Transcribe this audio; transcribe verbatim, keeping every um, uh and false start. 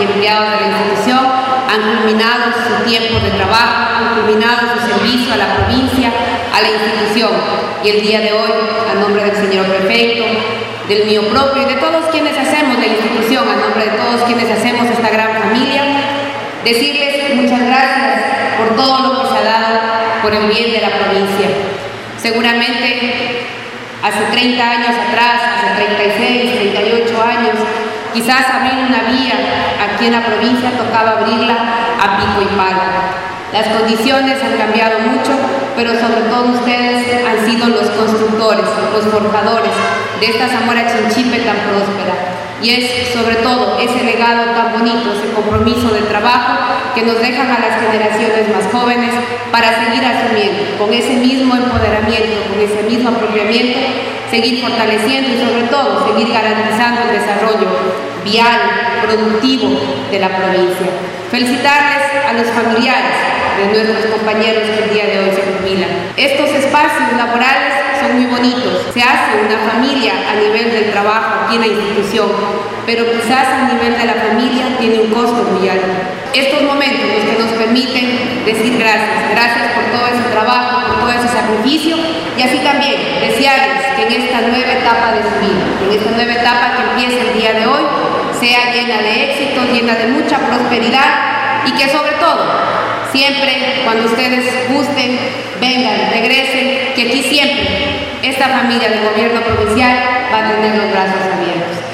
y empleados de la institución han culminado su tiempo de trabajo, han culminado su servicio a la provincia, a la institución. Y el día de hoy, a nombre del señor prefecto, del mío propio y de todos quienes hacemos la institución, a nombre de todos quienes hacemos esta gran familia, decirles muchas gracias por todo lo que se ha dado por el bien de la provincia. Seguramente hace treinta años atrás, hace treinta y seis, treinta y ocho años, quizás abrir una vía aquí en la provincia tocaba abrirla a pico y pala. Las condiciones han cambiado mucho, pero sobre todo ustedes han sido los constructores, los forjadores de esta Zamora Chinchipe tan próspera. Y es sobre todo ese legado tan bonito, ese compromiso de trabajo que nos dejan a las generaciones más jóvenes para seguir asumiendo, con ese mismo empoderamiento, con ese mismo apropiamiento, seguir fortaleciendo y sobre todo seguir garantizando el desarrollo vial, productivo de la provincia. Felicitarles a los familiares de nuestros compañeros que el día de hoy se jubilan. Estos espacios laborales son muy bonitos, se hace una familia a nivel del trabajo aquí en la institución, pero quizás a nivel de la familia tiene un costo muy alto. Estos momentos los que nos permiten decir gracias, gracias por todo ese trabajo, por todo ese sacrificio y así también desearles que en esta nueva etapa de su vida, en esta nueva etapa que empieza el día de hoy, sea llena de éxito, llena de mucha prosperidad y que sobre todo, siempre cuando ustedes gusten, vengan, regresen, que aquí siempre esta familia del gobierno provincial va a tener los brazos abiertos.